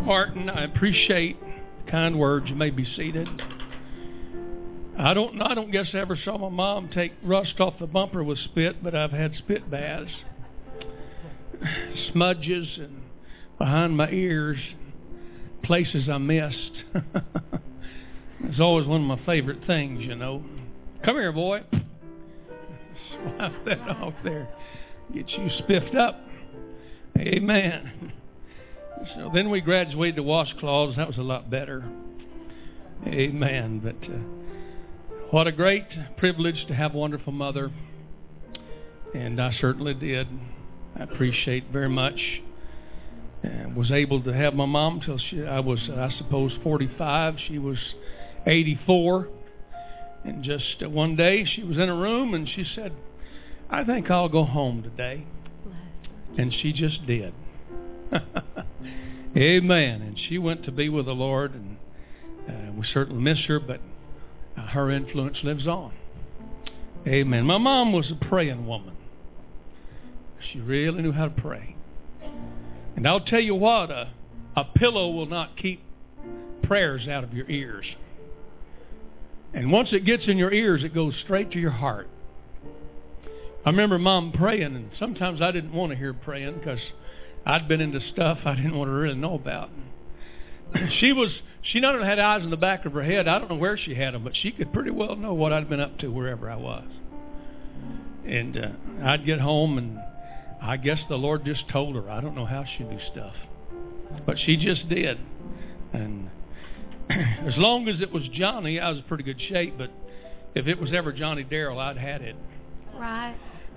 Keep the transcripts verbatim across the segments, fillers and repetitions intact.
Martin, I appreciate the kind words. You may be seated. I don't I don't guess I ever saw my mom take rust off the bumper with spit, but I've had spit baths, smudges, and behind my ears, places I missed. It's always one of my favorite things, you know. Come here, boy. Swipe that off there. Get you spiffed up. Amen. So then we graduated to washcloths. That was a lot better. Amen. But uh, what a great privilege to have a wonderful mother. And I certainly did. I appreciate very much. And was able to have my mom till she, I was, I suppose, forty-five. She was eighty-four. And just uh, one day she was in a room and she said, I think I'll go home today. And she just did. Amen. And she went to be with the Lord, and uh, we certainly miss her, but uh, her influence lives on. Amen. My mom was a praying woman. She really knew how to pray. And I'll tell you what, a, a pillow will not keep prayers out of your ears. And once it gets in your ears, it goes straight to your heart. I remember Mom praying, and sometimes I didn't want to hear praying because I'd been into stuff I didn't want to really know about. She was, she not only had eyes in the back of her head, I don't know where she had them, but she could pretty well know what I'd been up to wherever I was. And uh, I'd get home, and I guess the Lord just told her. I don't know how she knew stuff, but she just did. And as long as it was Johnny, I was in pretty good shape, but if it was ever Johnny Darrell, I'd had it. Right.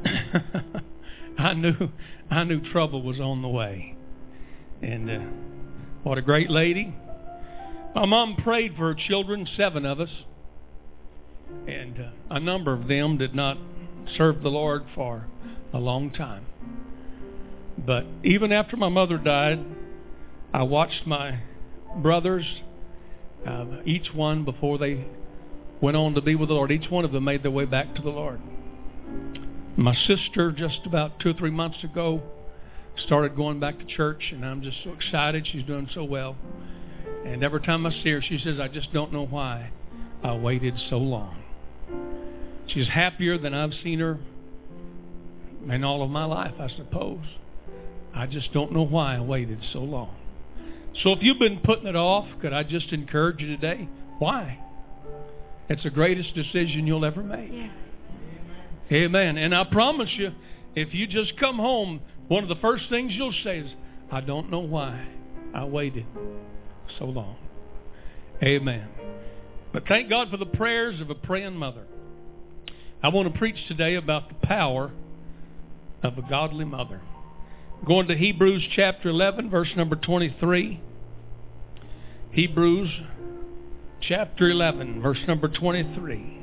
I knew I knew trouble was on the way. And uh, what a great lady. My mom prayed for her children, seven of us. And uh, a number of them did not serve the Lord for a long time. But even after my mother died, I watched my brothers, uh, each one before they went on to be with the Lord, each one of them made their way back to the Lord. My sister, just about two or three months ago, started going back to church, and I'm just so excited. She's doing so well. And every time I see her, she says, I just don't know why I waited so long. She's happier than I've seen her in all of my life, I suppose. I just don't know why I waited so long. So if you've been putting it off, could I just encourage you today? Why? It's the greatest decision you'll ever make. Yeah. Amen. And I promise you, if you just come home, one of the first things you'll say is, I don't know why I waited so long. Amen. But thank God for the prayers of a praying mother. I want to preach today about the power of a godly mother. Going to Hebrews chapter eleven, verse number twenty-three. Hebrews chapter eleven, verse number twenty-three.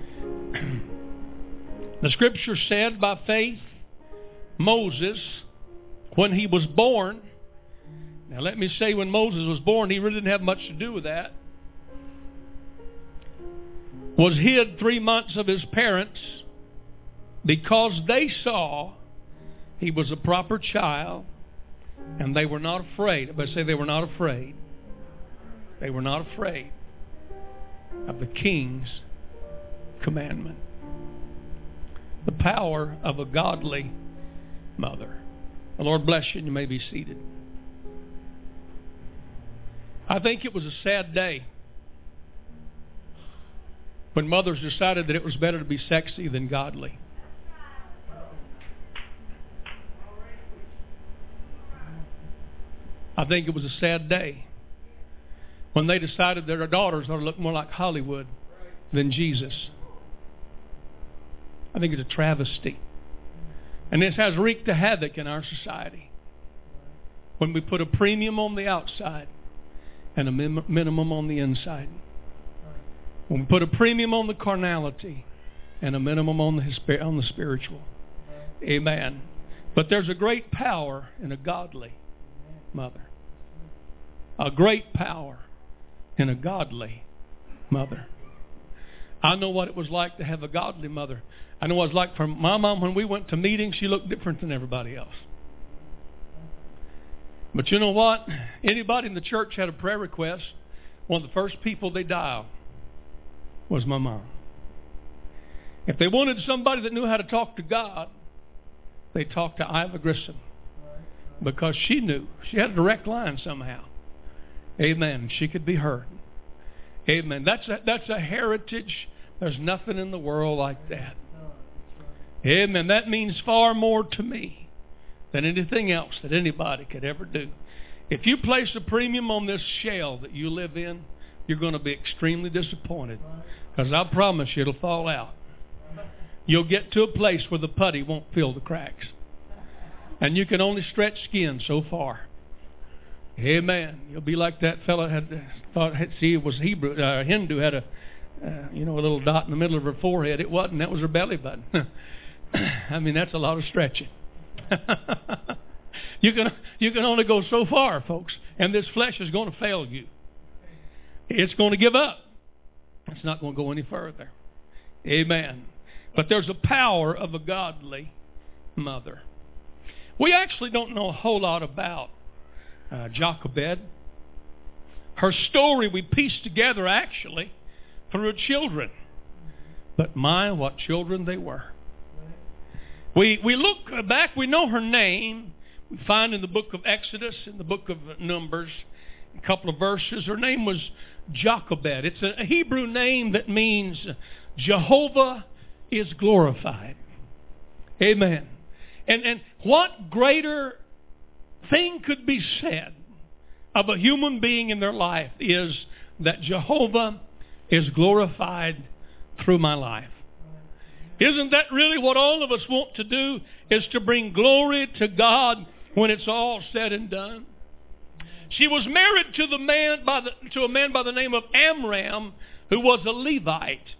The scripture said, by faith, Moses, when he was born, now let me say when Moses was born, he really didn't have much to do with that, was hid three months of his parents because they saw he was a proper child and they were not afraid. Everybody say they were not afraid. They were not afraid of the king's commandment. The power of a godly mother. The Lord bless you, and you may be seated. I think it was a sad day when mothers decided that it was better to be sexy than godly. I think it was a sad day when they decided that their daughters ought to look more like Hollywood than Jesus. I think it's a travesty. And this has wreaked a havoc in our society. When we put a premium on the outside and a min- minimum on the inside. When we put a premium on the carnality and a minimum on the, on the spiritual. Amen. But there's a great power in a godly mother. A great power in a godly mother. I know what it was like to have a godly mother. I know what it was like for my mom when we went to meetings. She looked different than everybody else. But you know what? Anybody in the church had a prayer request, one of the first people they dialed was my mom. If they wanted somebody that knew how to talk to God, they talked to Iva Grissom. Because she knew. She had a direct line somehow. Amen. She could be heard. Amen. That's a, that's a heritage. There's nothing in the world like that. Amen. That means far more to me than anything else that anybody could ever do. If you place a premium on this shell that you live in, you're going to be extremely disappointed. Because I promise you it'll fall out. You'll get to a place where the putty won't fill the cracks. And you can only stretch skin so far. Amen. You'll be like that fellow had thought. See, it was Hebrew, uh, Hindu had a, uh, you know, a little dot in the middle of her forehead. It wasn't. That was her belly button. I mean, that's a lot of stretching. you can you can only go so far, folks. And this flesh is going to fail you. It's going to give up. It's not going to go any further. Amen. But there's a power of a godly mother. We actually don't know a whole lot about uh, Jochebed. Her story we pieced together actually through her children. But my, what children they were. We we look back, we know her name. We find in the book of Exodus, in the book of Numbers, a couple of verses. Her name was Jochebed. It's a Hebrew name that means Jehovah is glorified. Amen. And and what greater thing could be said of a human being in their life is that Jehovah is glorified through my life. Isn't that really what all of us want to do, is to bring glory to God when it's all said and done? She was married to the man by the, to a man by the name of Amram, who was a Levite.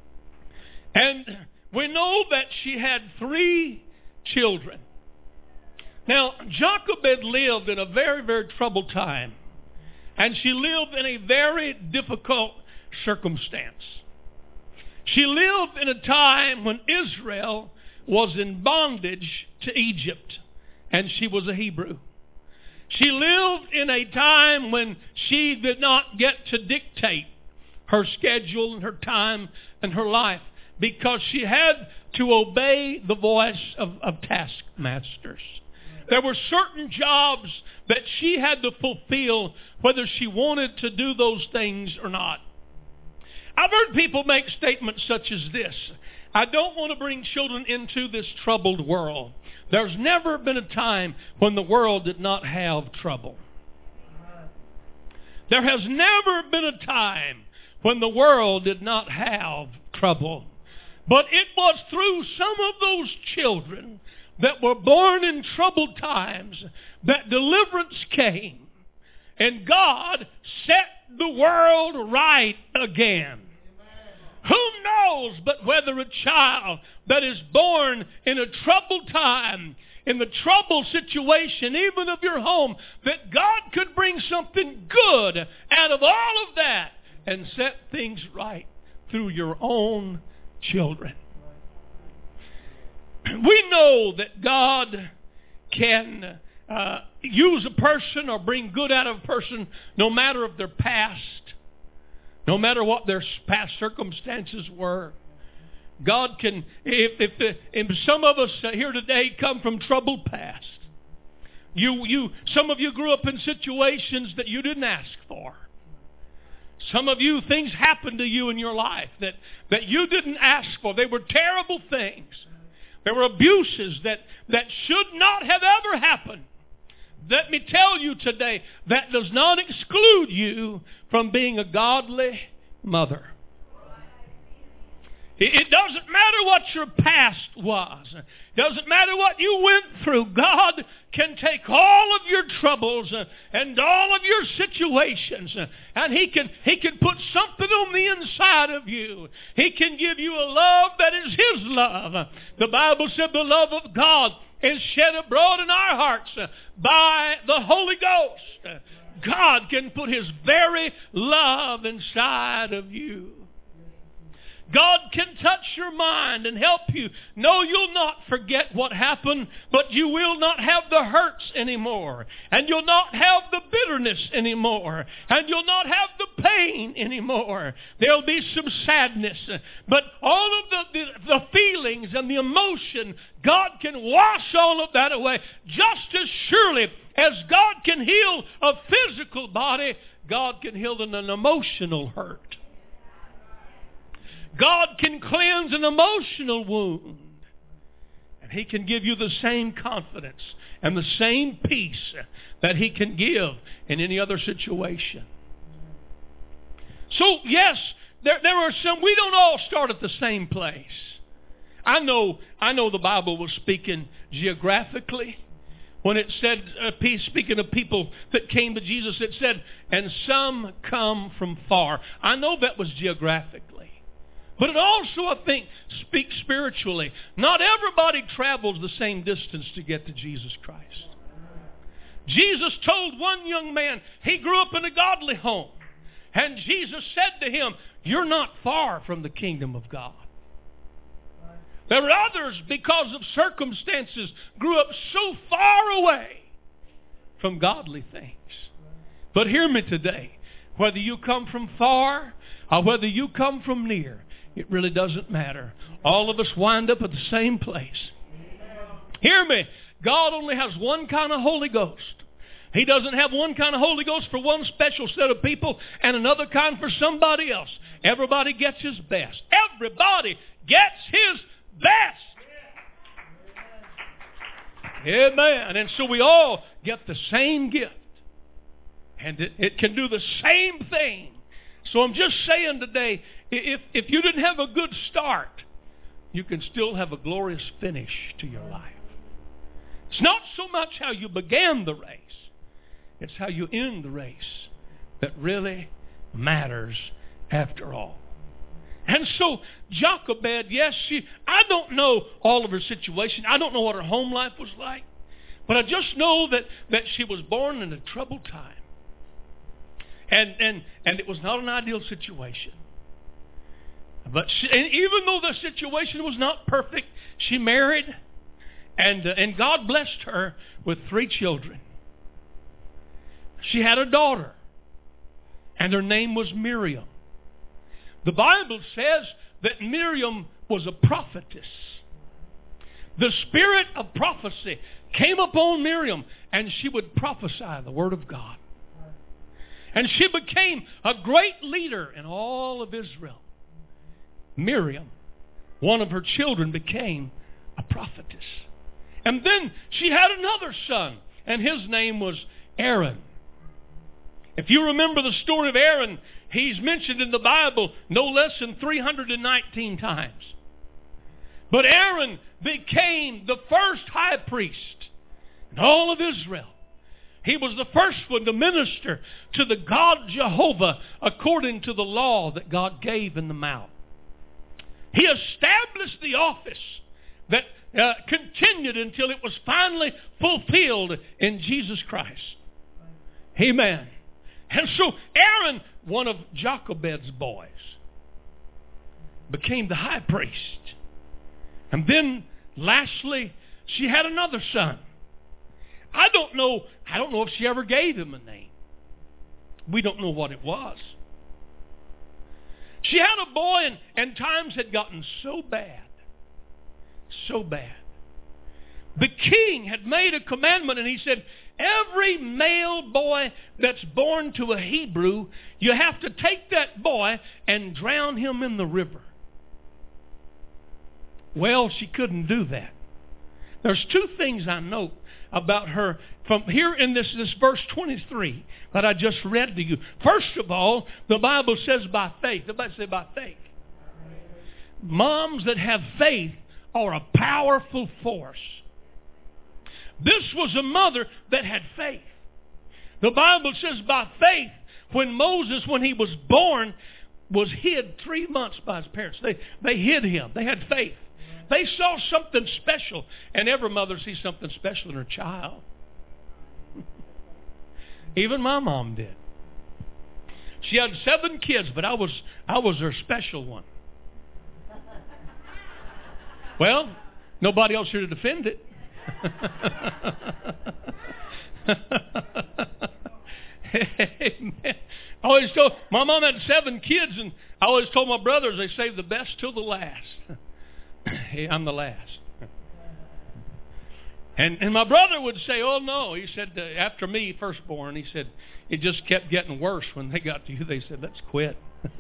And we know that she had three children. Now, Jochebed lived in a very, very troubled time. And she lived in a very difficult circumstance. She lived in a time when Israel was in bondage to Egypt. And she was a Hebrew. She lived in a time when she did not get to dictate her schedule and her time and her life, because she had to obey the voice of, of taskmasters. There were certain jobs that she had to fulfill whether she wanted to do those things or not. I've heard people make statements such as this: I don't want to bring children into this troubled world. There's never been a time when the world did not have trouble. There has never been a time when the world did not have trouble. But it was through some of those children that were born in troubled times that deliverance came. And God set the world right again. Who knows but whether a child that is born in a troubled time, in the troubled situation even of your home, that God could bring something good out of all of that and set things right through your own children. We know that God can uh, use a person or bring good out of a person no matter of their past, no matter what their past circumstances were. God can, if, if, the, if some of us here today come from troubled past, you, you, some of you grew up in situations that you didn't ask for. Some of you, things happened to you in your life that, that you didn't ask for. They were terrible things. There were abuses that, that should not have ever happened. Let me tell you today, that does not exclude you from being a godly mother. It doesn't matter what your past was. It doesn't matter what you went through. God can take all of your troubles and all of your situations, and He can, He can put something on the inside of you. He can give you a love that is His love. The Bible said the love of God is shed abroad in our hearts by the Holy Ghost. God can put His very love inside of you. God can touch your mind and help you. No, you'll not forget what happened, but you will not have the hurts anymore. And you'll not have the bitterness anymore. And you'll not have the pain anymore. There'll be some sadness. But all of the, the, the feelings and the emotion, God can wash all of that away. Just as surely as God can heal a physical body, God can heal an emotional hurt. God can cleanse an emotional wound. And He can give you the same confidence and the same peace that He can give in any other situation. So, yes, there, there are some, we don't all start at the same place. I know, I know the Bible was speaking geographically. When it said, uh, speaking of people that came to Jesus, it said, and some come from far. I know that was geographically. But it also, I think, speaks spiritually. Not everybody travels the same distance to get to Jesus Christ. Jesus told one young man, he grew up in a godly home. And Jesus said to him, you're not far from the kingdom of God. There are others, because of circumstances, grew up so far away from godly things. But hear me today. Whether you come from far or whether you come from near, it really doesn't matter. All of us wind up at the same place. Hear me. God only has one kind of Holy Ghost. He doesn't have one kind of Holy Ghost for one special set of people and another kind for somebody else. Everybody gets his best. Everybody gets his best. Amen. And so we all get the same gift. And it, it can do the same thing. So I'm just saying today, if, if you didn't have a good start, you can still have a glorious finish to your life. It's not so much how you began the race. It's how you end the race that really matters after all. And so Jochebed, yes, she, I don't know all of her situation. I don't know what her home life was like. But I just know that, that she was born in a troubled time. And, and, and it was not an ideal situation. But she, and even though the situation was not perfect, she married, and, uh, and God blessed her with three children. She had a daughter, and her name was Miriam. The Bible says that Miriam was a prophetess. The spirit of prophecy came upon Miriam, and she would prophesy the word of God. And she became a great leader in all of Israel. Miriam, one of her children, became a prophetess. And then she had another son, and his name was Aaron. If you remember the story of Aaron, he's mentioned in the Bible no less than three hundred nineteen times. But Aaron became the first high priest in all of Israel. He was the first one to minister to the God Jehovah according to the law that God gave in the mount. He established the office that uh, continued until it was finally fulfilled in Jesus Christ. Amen. And so Aaron, one of Jochebed's boys, became the high priest. And then, lastly, she had another son. I don't know, I don't know if she ever gave him a name. We don't know what it was. She had a boy, and, and times had gotten so bad, so bad. The king had made a commandment, and he said, every male boy that's born to a Hebrew, you have to take that boy and drown him in the river. Well, she couldn't do that. There's two things I know about her from here in this, this verse twenty-three that I just read to you. First of all, the Bible says by faith. Everybody say by faith. Moms that have faith are a powerful force. This was a mother that had faith. The Bible says by faith, when Moses, when he was born, was hid three months by his parents. They, they hid him. They had faith. They saw something special. And every mother sees something special in her child. Even my mom did. She had seven kids, but I was I was her special one. Well, nobody else here to defend it. Amen. I always told, my mom had seven kids, and I always told my brothers they saved the best till the last. Hey, I'm the last. And and my brother would say, oh no, he said, uh, after me, firstborn, he said, it just kept getting worse. When they got to you, they said, let's quit.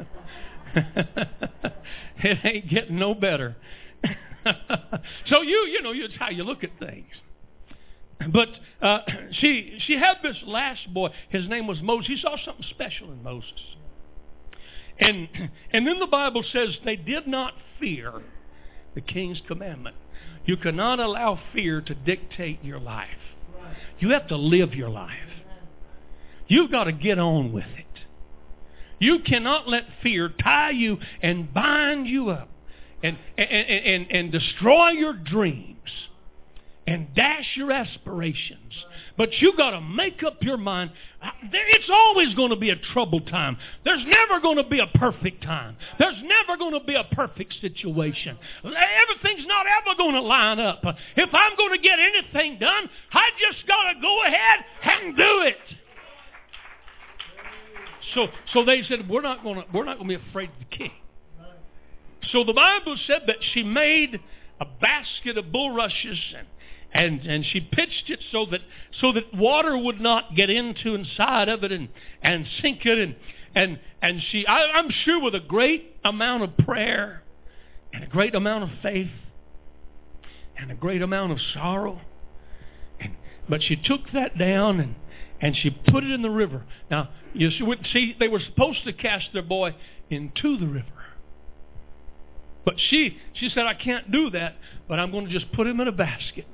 It ain't getting no better. So you, you know, it's how you look at things. But uh, she she had this last boy. His name was Moses. He saw something special in Moses. And and then the Bible says they did not fear the king's commandment. You cannot allow fear to dictate your life. You have to live your life. You've got to get on with it. You cannot let fear tie you and bind you up and and, and, and destroy your dreams and dash your aspirations. But you got to make up your mind. It's always going to be a troubled time. There's never going to be a perfect time. There's never going to be a perfect situation. Everything's not ever going to line up. If I'm going to get anything done, I just got to go ahead and do it. So, so they said, we're not going to, we're not going to be afraid of the king. So the Bible said that she made a basket of bulrushes and And and she pitched it so that so that water would not get into inside of it and, and sink it and and and she I, I'm sure with a great amount of prayer and a great amount of faith and a great amount of sorrow. And, but she took that down and, and she put it in the river. Now you see, they were supposed to cast their boy into the river. But she she said, I can't do that, but I'm going to just put him in a basket.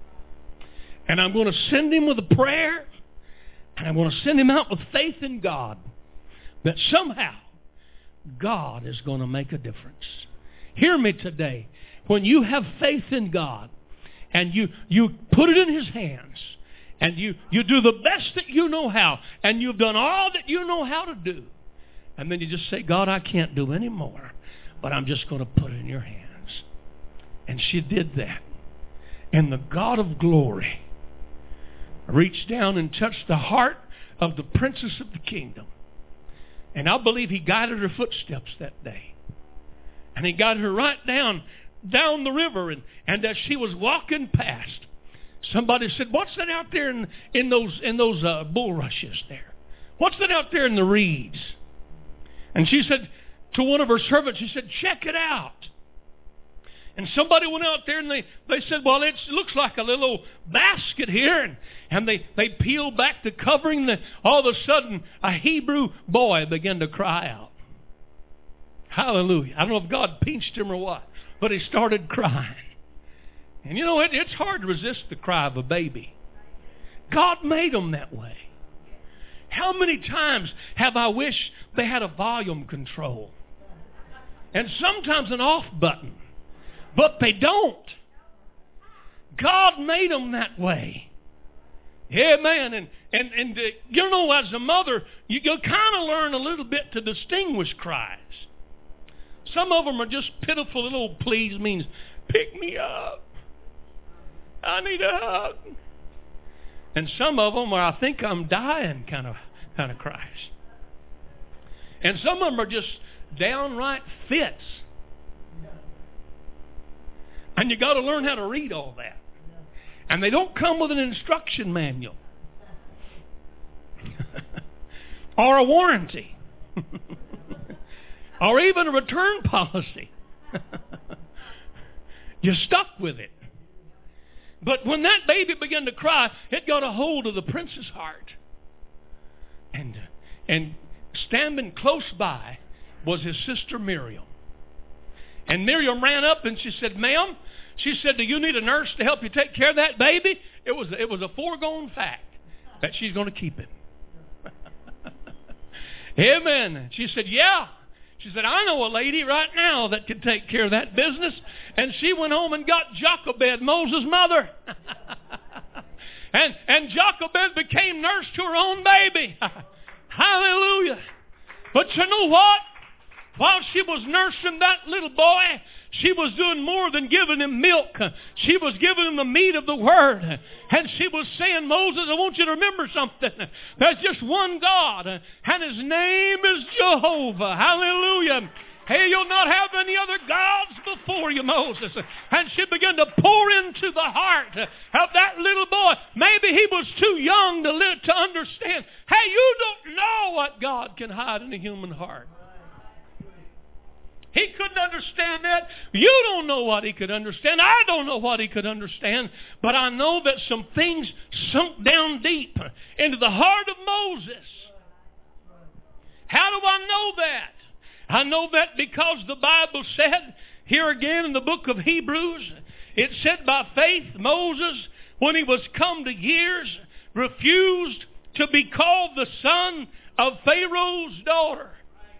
And I'm going to send him with a prayer. And I'm going to send him out with faith in God. That somehow God is going to make a difference. Hear me today. When you have faith in God and you, you put it in His hands and you, you do the best that you know how and you've done all that you know how to do. And then you just say, God, I can't do any more, but I'm just going to put it in your hands. And she did that. And the God of glory reached down and touched the heart of the princess of the kingdom. And I believe He guided her footsteps that day. And He guided her right down, down the river. And, and as she was walking past, somebody said, what's that out there in, in those, in those uh, bulrushes there? What's that out there in the reeds? And she said to one of her servants, she said, check it out. And somebody went out there and they, they said, well, it's, it looks like a little basket here. And, and they, they peeled back the covering. The, all of a sudden, a Hebrew boy began to cry out. Hallelujah. I don't know if God pinched him or what, but he started crying. And you know, it, it's hard to resist the cry of a baby. God made them that way. How many times have I wished they had a volume control? And sometimes an off button. But they don't. God made them that way. Amen. And, and, and uh, you know, as a mother, you, you kind of learn a little bit to distinguish cries. Some of them are just pitiful little pleas, means, pick me up. I need a hug. And some of them are, I think I'm dying kind of, kind of cries. And some of them are just downright fits. And you got to learn how to read all that. And they don't come with an instruction manual. Or a warranty. Or even a return policy. You're stuck with it. But when that baby began to cry, it got a hold of the prince's heart. And, and standing close by was his sister Miriam. And Miriam ran up and she said, ma'am, she said, do you need a nurse to help you take care of that baby? It was, it was a foregone fact that she's going to keep him. Amen. She said, yeah. She said, I know a lady right now that can take care of that business. And she went home and got Jochebed, Moses' mother. and, and Jochebed became nurse to her own baby. Hallelujah. But you know what? While she was nursing that little boy, she was doing more than giving him milk. She was giving him the meat of the Word. And she was saying, Moses, I want you to remember something. There's just one God, and His name is Jehovah. Hallelujah. Hey, you'll not have any other gods before you, Moses. And she began to pour into the heart of that little boy. Maybe he was too young to live to understand. Hey, you don't know what God can hide in a human heart. He couldn't understand that. You don't know what he could understand. I don't know what he could understand. But I know that some things sunk down deep into the heart of Moses. How do I know that? I know that because the Bible said, here again in the book of Hebrews, it said by faith Moses, when he was come to years, refused to be called the son of Pharaoh's daughter.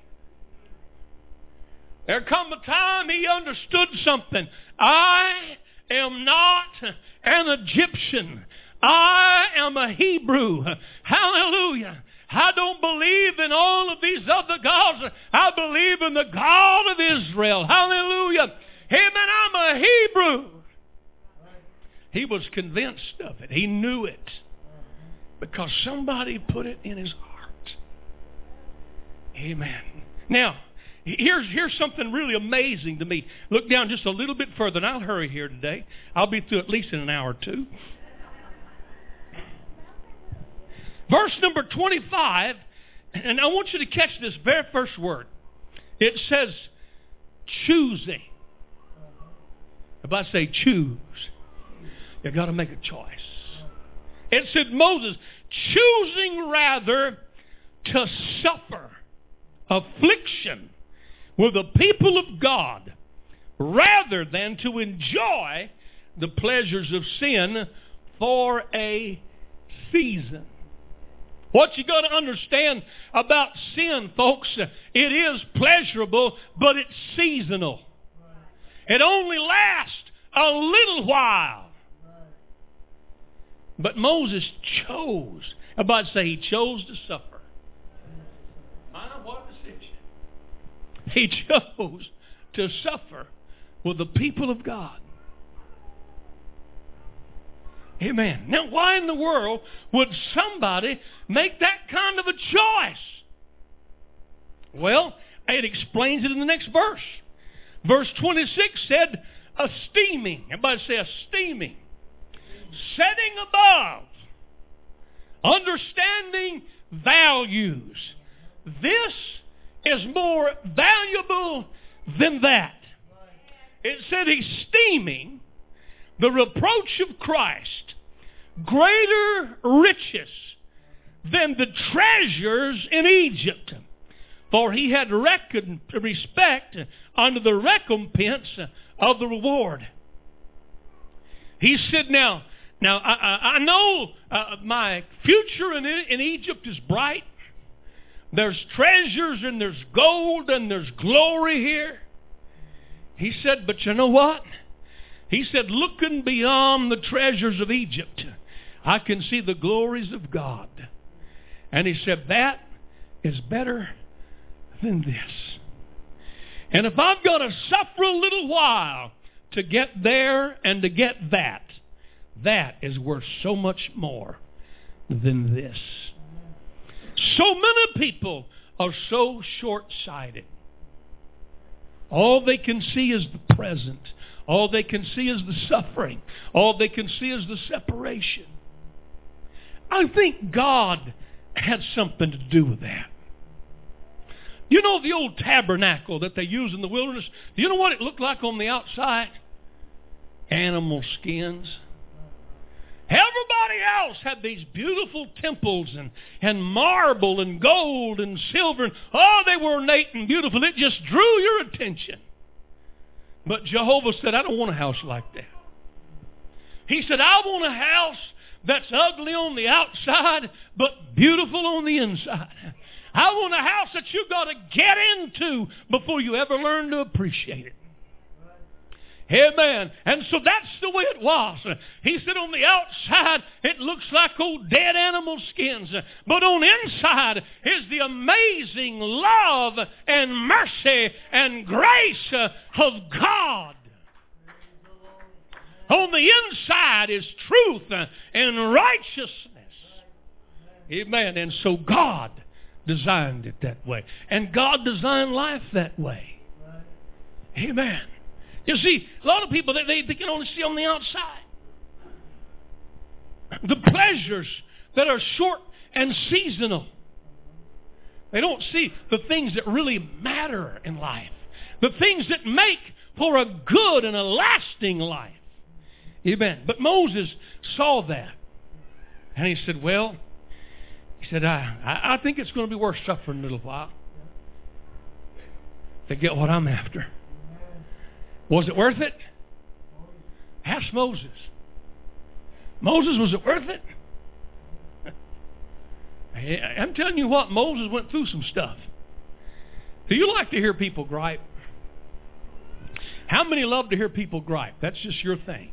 There come a time he understood something. I am not an Egyptian. I am a Hebrew. Hallelujah. I don't believe in all of these other gods. I believe in the God of Israel. Hallelujah. Amen. I'm a Hebrew. He was convinced of it. He knew it. Because somebody put it in his heart. Amen. Now, here's, here's something really amazing to me. Look down just a little bit further, and I'll hurry here today. I'll be through at least in an hour or two. Verse number twenty-five, and I want you to catch this very first word. It says, choosing. If I say choose, you've got to make a choice. It said Moses, choosing rather to suffer affliction with the people of God rather than to enjoy the pleasures of sin for a season. What you got to understand about sin, folks, it is pleasurable, but it's seasonal. It only lasts a little while. But Moses chose. Everybody say he chose to suffer. I know what decision. He chose to suffer with the people of God. Amen. Now, why in the world would somebody make that kind of a choice? Well, it explains it in the next verse. Verse twenty-six said, esteeming. Everybody say esteeming. Setting above. Understanding values. This is more valuable than that. It said esteeming the reproach of Christ greater riches than the treasures in Egypt, for he had reckoned respect unto the recompense of the reward. He said, now, now I, I, I know uh, my future in, in Egypt is bright. There's treasures and there's gold and there's glory here. He said, but you know what? He said, looking beyond the treasures of Egypt, I can see the glories of God. And he said, that is better than this. And if I've got to suffer a little while to get there and to get that, that is worth so much more than this. So many people are so short-sighted. All they can see is the present. All they can see is the suffering. All they can see is the separation. I think God had something to do with that. You know the old tabernacle that they use in the wilderness? Do you know what it looked like on the outside? Animal skins. Everybody else had these beautiful temples and, and marble and gold and silver. And, oh, they were ornate and beautiful. It just drew your attention. But Jehovah said, I don't want a house like that. He said, I want a house that's ugly on the outside, but beautiful on the inside. I want a house that you've got to get into before you ever learn to appreciate it. Amen. And so that's the way it was. He said on the outside it looks like old dead animal skins. But on the inside is the amazing love and mercy and grace of God. On the inside is truth and righteousness. Amen. And so God designed it that way. And God designed life that way. Amen. You see, a lot of people, they, they can only see on the outside. The pleasures that are short and seasonal. They don't see the things that really matter in life. The things that make for a good and a lasting life. Amen. But Moses saw that. And he said, well, he said, I, I think it's going to be worth suffering a little while to get what I'm after. Was it worth it? Ask Moses. Moses, was it worth it? I'm telling you what, Moses went through some stuff. Do you like to hear people gripe? How many love to hear people gripe? That's just your thing.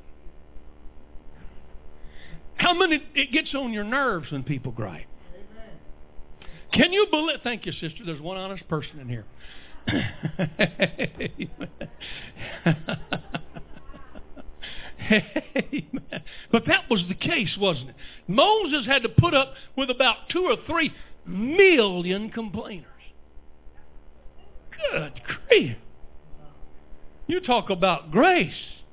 How many it gets on your nerves when people gripe? Can you believe? Thank you, sister. There's one honest person in here. Amen. But that was the case, wasn't it? Moses had to put up with about two or three million complainers. Good grief. You talk about grace.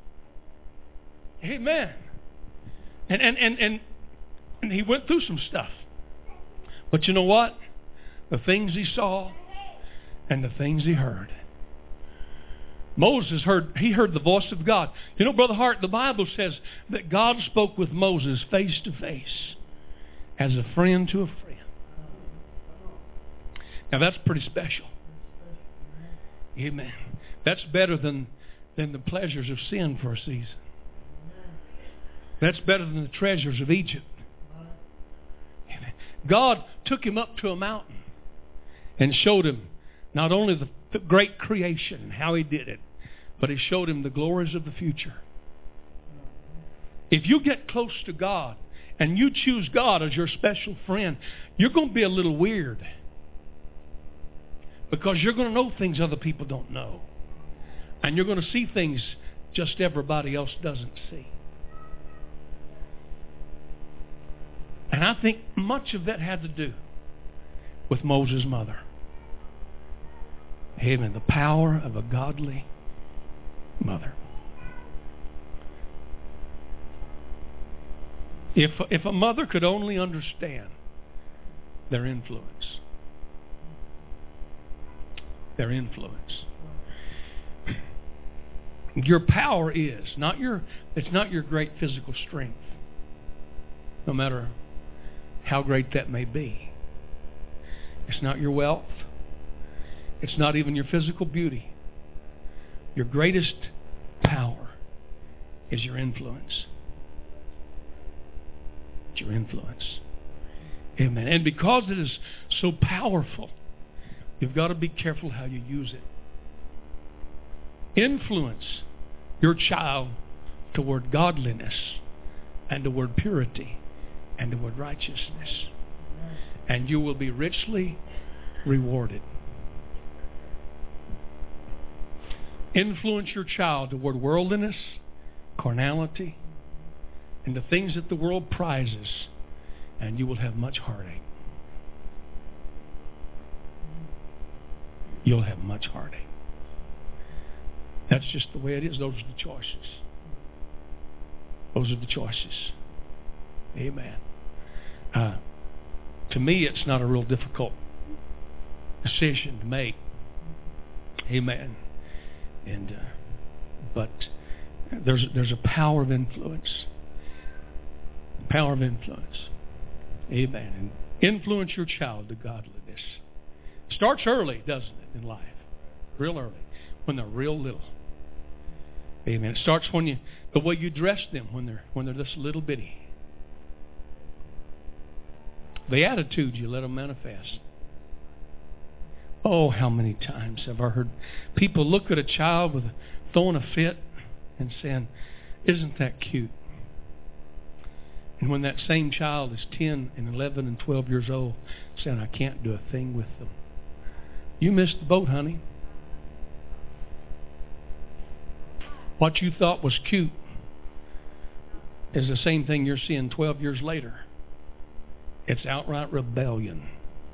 Amen. And, and, and, and, and he went through some stuff. But you know what? The things he saw and the things he heard. Moses heard, he heard the voice of God. You know, Brother Hart, the Bible says that God spoke with Moses face to face as a friend to a friend. Now that's pretty special. Amen. That's better than, than the pleasures of sin for a season. That's better than the treasures of Egypt. Amen. God took him up to a mountain and showed him not only the, the great creation and how he did it, but he showed him the glories of the future. If you get close to God and you choose God as your special friend, you're going to be a little weird. Because you're going to know things other people don't know. And you're going to see things just everybody else doesn't see. And I think much of that had to do with Moses' mother. Amen. The power of a godly mother. If, if a mother could only understand their influence. Their influence. Your power is not your, it's not your great physical strength. No matter how great that may be. It's not your wealth. It's not even your physical beauty. Your greatest power is your influence. It's your influence. Amen. And because it is so powerful, you've got to be careful how you use it. Influence your child toward godliness and toward purity and toward righteousness. And you will be richly rewarded. Influence your child toward worldliness, carnality, and the things that the world prizes, and you will have much heartache. You'll have much heartache. That's just the way it is. Those are the choices. Those are the choices. Amen. Uh, to me, it's not a real difficult decision to make. Amen. And uh, but there's there's a power of influence. Power of influence. Amen. And influence your child to godliness. Starts early, doesn't it, in life? Real early, when they're real little. Amen. It starts when you the way you dress them when they're when they're this little bitty. The attitude you let them manifest. Oh, how many times have I heard people look at a child with throwing a fit and saying, isn't that cute? And when that same child is ten and eleven and twelve years old, saying, I can't do a thing with them. You missed the boat, honey. What you thought was cute is the same thing you're seeing twelve years later. It's outright rebellion.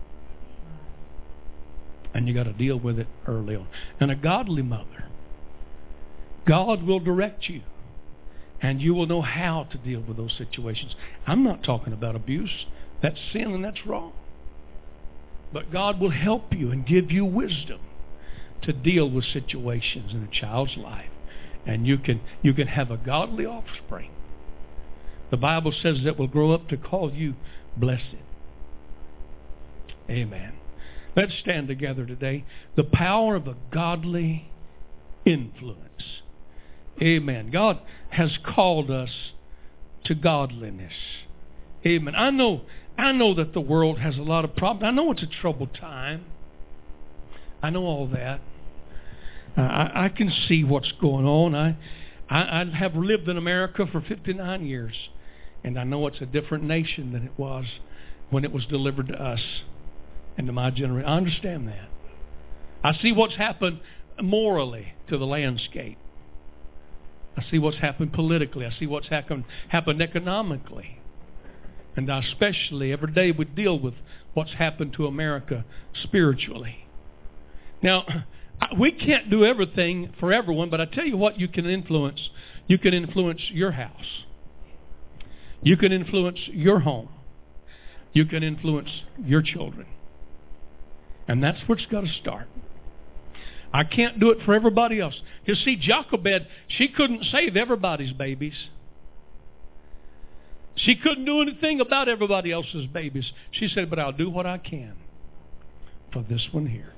And you got to deal with it early on. And a godly mother, God will direct you. And you will know how to deal with those situations. I'm not talking about abuse. That's sin and that's wrong. But God will help you and give you wisdom to deal with situations in a child's life. And you can you can have a godly offspring. The Bible says that will grow up to call you blessed. Amen. Let's stand together today. The power of a godly influence. Amen. God has called us to godliness. Amen. I know, I know that the world has a lot of problems. I know it's a troubled time. I know all that. Uh, I, I can see what's going on. I, I, I have lived in America for fifty-nine years, and I know it's a different nation than it was when it was delivered to us and to my generation. I understand that. I see what's happened morally to the landscape. I see what's happened politically. I see what's happened, happened economically. And I especially, every day we deal with what's happened to America spiritually. Now, we can't do everything for everyone, but I tell you what you can influence. You can influence your house. You can influence your home. You can influence your children. And that's where it's got to start. I can't do it for everybody else. You see, Jochebed, she couldn't save everybody's babies. She couldn't do anything about everybody else's babies. She said, but I'll do what I can for this one here.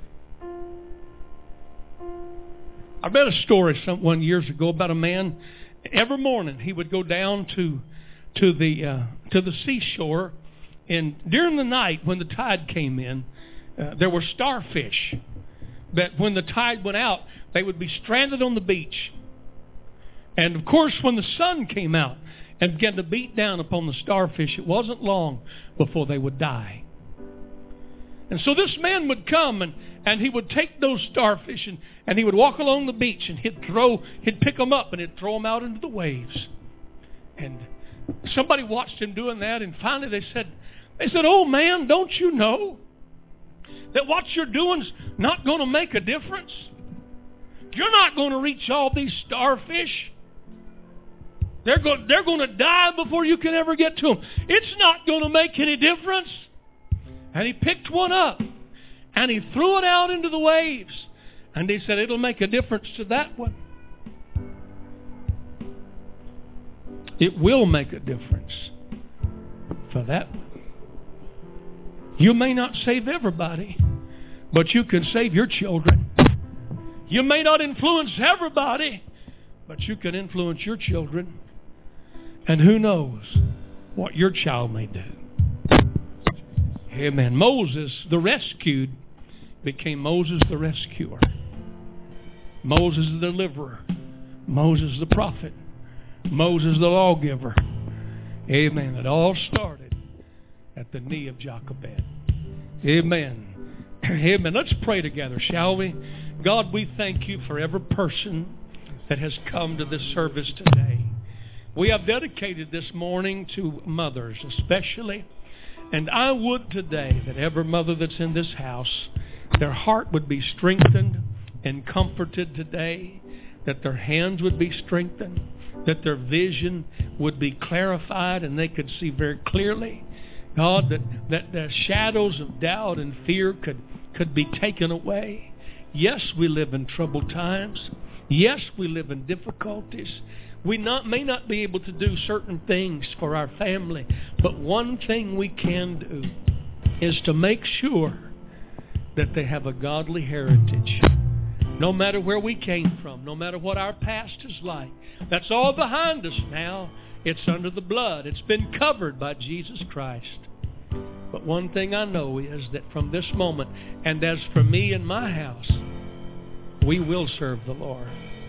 I read a story some one years ago about a man. Every morning he would go down to to the uh, to the seashore, and during the night when the tide came in, uh, there were starfish that when the tide went out, they would be stranded on the beach. And of course, when the sun came out and began to beat down upon the starfish, it wasn't long before they would die. And so this man would come and, and he would take those starfish and, and he would walk along the beach and he'd throw, he'd pick them up and he'd throw them out into the waves. And somebody watched him doing that, and finally they said, they said, oh man, don't you know that what you're doing's not going to make a difference? You're not going to reach all these starfish. They're going, they're going to die before you can ever get to them. It's not going to make any difference. And he picked one up and he threw it out into the waves. And he said, it'll make a difference to that one. It will make a difference for that one. You may not save everybody, but you can save your children. You may not influence everybody, but you can influence your children. And who knows what your child may do. Amen. Moses, the rescued, became Moses the rescuer. Moses the deliverer. Moses the prophet. Moses the lawgiver. Amen. It all started at the knee of Jochebed. Amen. Amen. Let's pray together, shall we? God, we thank you for every person that has come to this service today. We have dedicated this morning to mothers especially. And I would today that every mother that's in this house, their heart would be strengthened and comforted today, that their hands would be strengthened, that their vision would be clarified and they could see very clearly. God, that, that the shadows of doubt and fear could, could be taken away. Yes, we live in troubled times. Yes, we live in difficulties. We not, may not be able to do certain things for our family, but one thing we can do is to make sure that they have a godly heritage. No matter where we came from, no matter what our past is like, that's all behind us now. It's under the blood. It's been covered by Jesus Christ. But one thing I know is that from this moment, and as for me and my house, we will serve the Lord.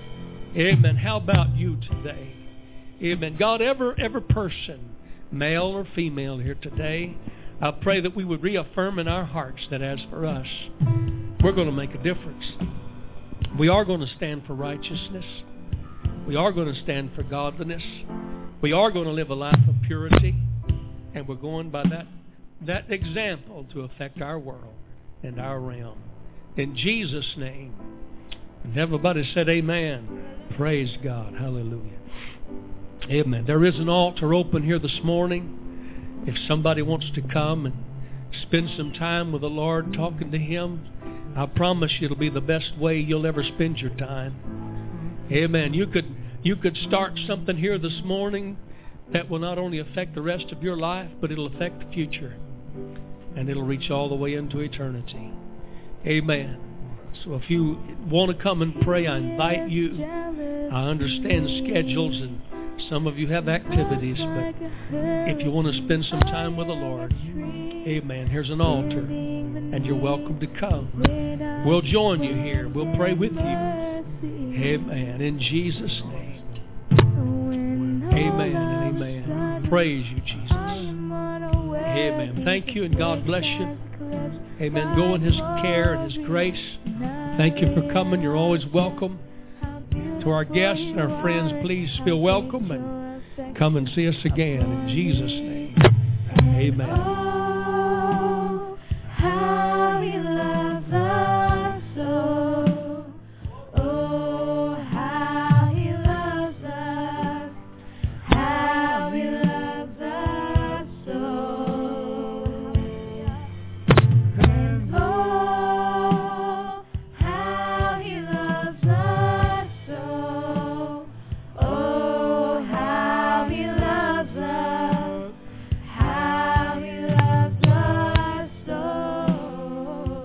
Amen. How about you today? Amen. God, every, every person, male or female here today, I pray that we would reaffirm in our hearts that as for us, we're going to make a difference. We are going to stand for righteousness. We are going to stand for godliness. We are going to live a life of purity. And we're going by that, that example to affect our world and our realm. In Jesus' name. And everybody said amen. Praise God. Hallelujah. Amen. There is an altar open here this morning. If somebody wants to come and spend some time with the Lord talking to Him, I promise you it'll be the best way you'll ever spend your time. Amen. You could you could start something here this morning that will not only affect the rest of your life, but it'll affect the future. And it'll reach all the way into eternity. Amen. So if you want to come and pray, I invite you. I understand schedules and some of you have activities, but if you want to spend some time with the Lord, amen, here's an altar, and you're welcome to come. We'll join you here. We'll pray with you. Amen. In Jesus' name. Amen and amen. Praise you, Jesus. Amen. Thank you, and God bless you. Amen. Go in His care and His grace. Thank you for coming. You're always welcome. To our guests and our friends, please feel welcome and come and see us again in Jesus' name. Amen. Oh, how He loves us so. Oh, how He loves us. How He loves us so. And oh, how He loves us so. Oh, how He loves us. How He loves us so.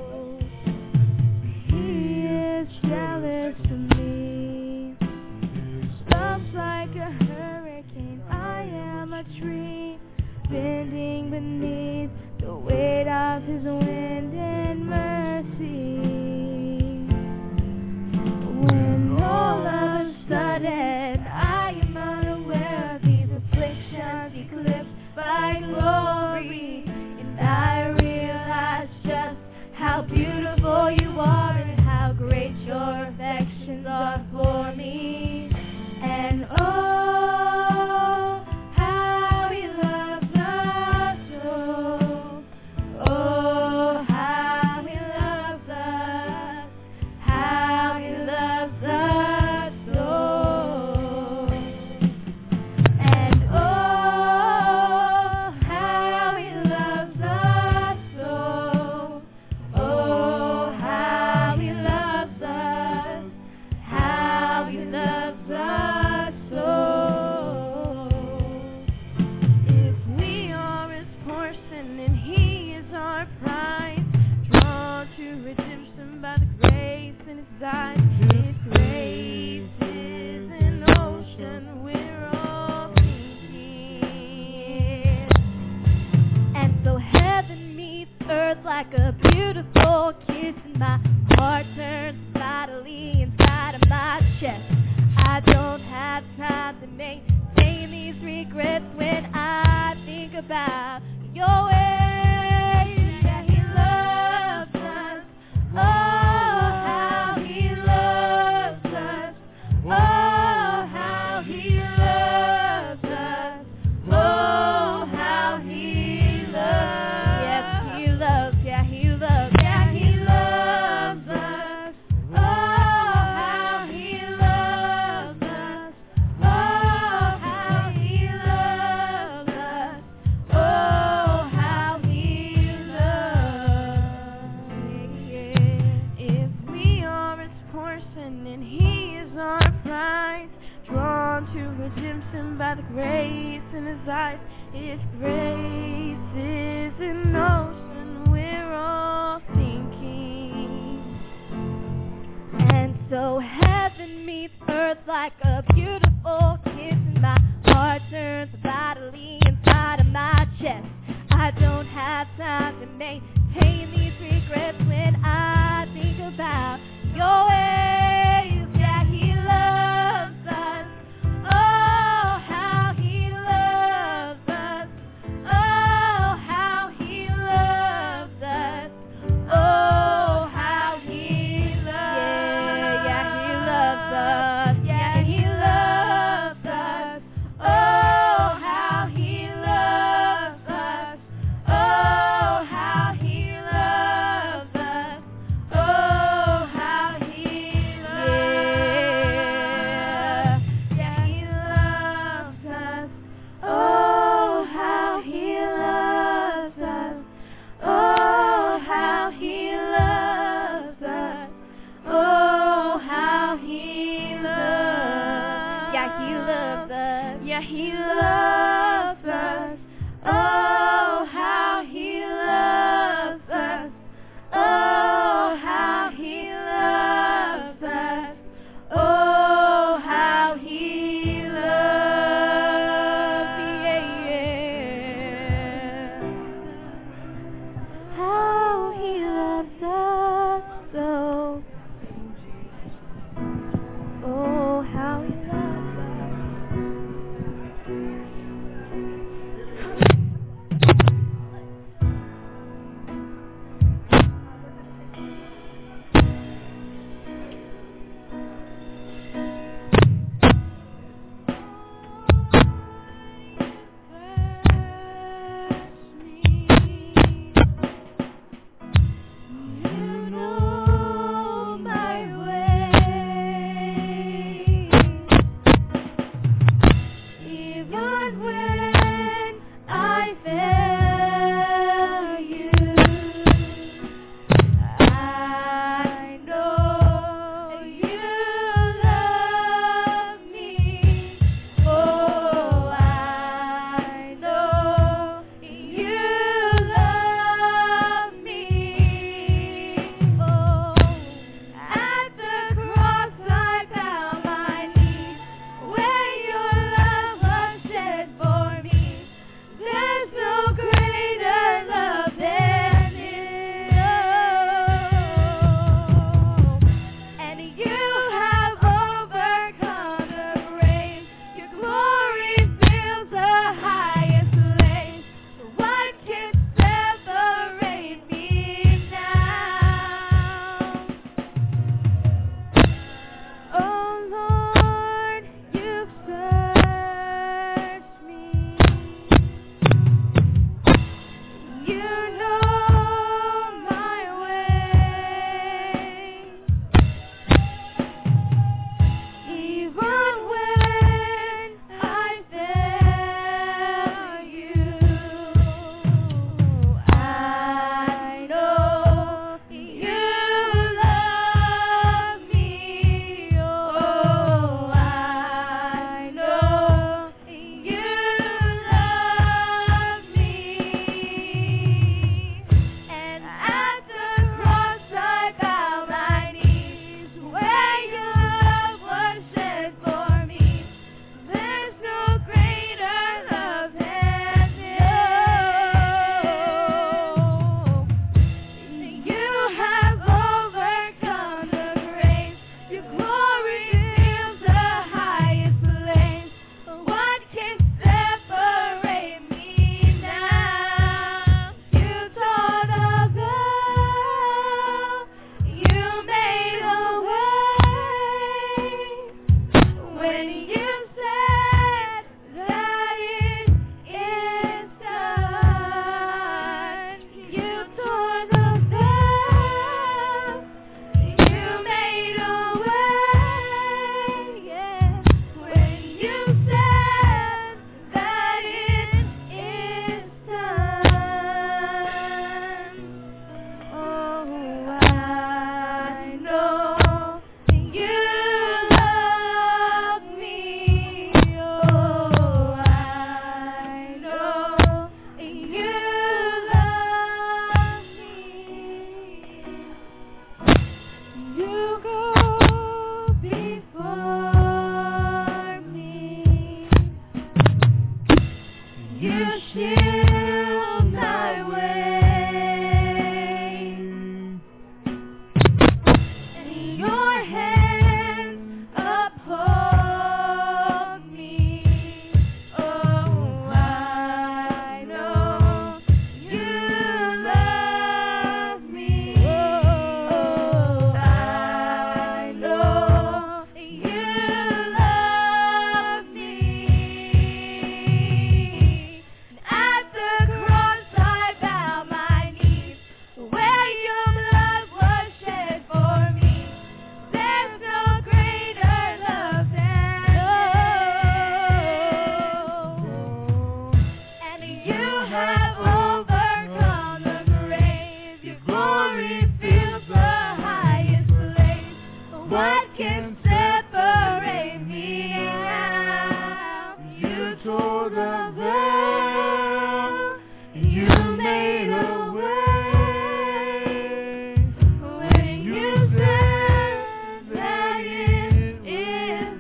He is jealous of me. Love's like a hurricane. I am a tree bending beneath the weight of His wind and mercy. When all of a sudden I am unaware of these afflictions eclipsed by glory, and I realize just how beautiful you are and how great your affections are for me. And oh, how He loves us so. Oh, how He loves us. How He loves us so. And oh, how He loves us so. Oh, how He loves us. How He loves us so. If we are His portion and He is our prize, drawn to redemption by the grace in His eyes. His grace is an ocean we're all sinking. And so heaven meets earth like a beautiful kiss, and my heart turns vitally inside of my chest. I don't have time to maintain these regrets when I think about your ways. Yeah, He loves us. Oh, how He loves us. Oh, how He loves us. Oh, how He loves. Yes, He loves. Yeah, He loves. Yeah, He loves us. Oh, how He loves us. Oh, how He loves us. Oh, how He loves. If we are His portion and He is our prize, drawn to redemption by the grace in His eyes. His grace is an ocean we're all sinking. And so heaven meets earth like a beautiful kiss, and my heart turns vitally inside of my chest. I don't have time to maintain these regrets when I think about your ways. Yeah, He loves glory fills the highest place. What can separate me now? You tore the veil, you made a way. When you said that it is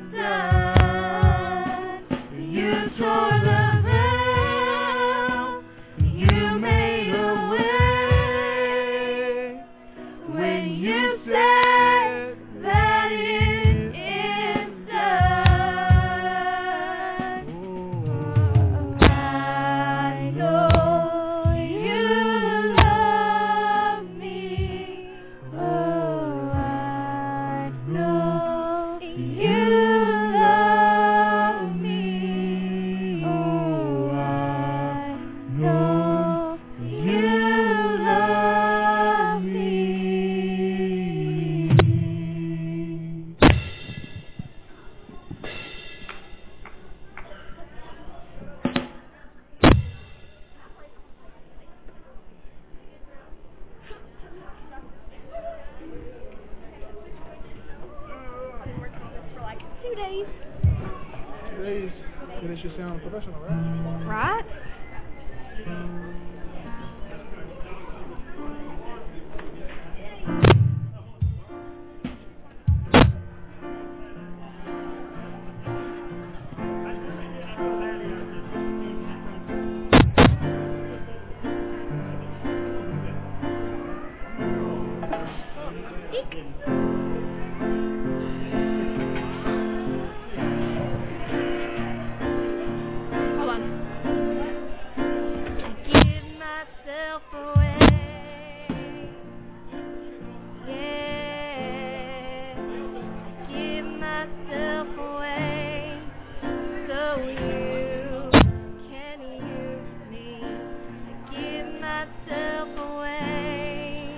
done, you tore the veil, you made a way. When you said that it is done, I know you love me. Oh, I know you love me. Oh, I know you love me. Two days. Today's finish your sound professional, right? Right? Hold on. I give myself away. Yeah. I give myself away so you can use me. I give myself away.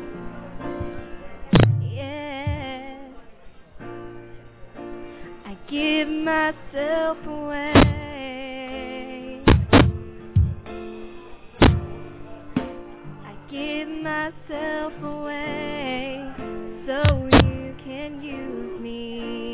Yeah. I give myself away. I give myself away so you can use me.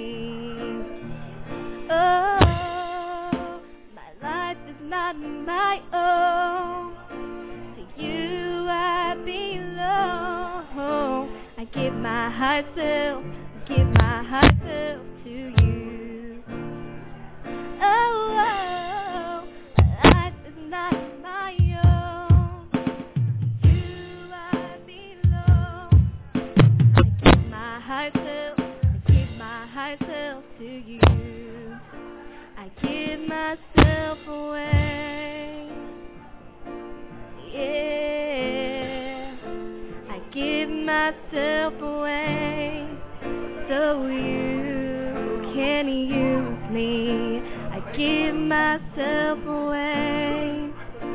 Oh, my life is not my own. To you I belong. I give my heart self, give my heart self to you. Oh, oh, my life is not my own. To you I belong. I give my heart self, I give my heart self to you. I give myself away. Yeah. I give myself away so you can use me. I give myself away.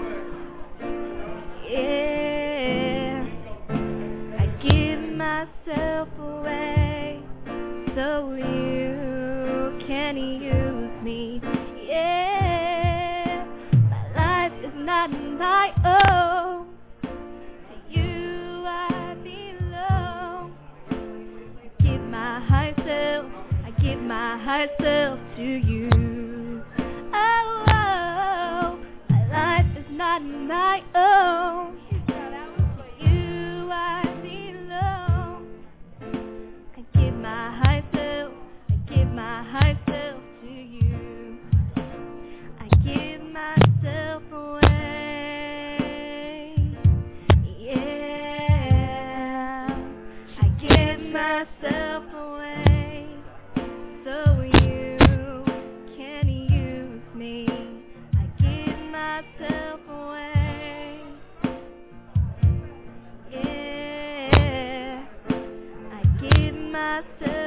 Yeah. I give myself away so you can use me. Yeah. My life is not my own. To you I belong. I give my heart self, I give my heart self to you. Oh, oh, my life is not my own. To you I belong. I give my heart self, I give my heart self to you. I give myself away. Yeah. I give myself away so you can use me. I give myself away. Yeah. I give myself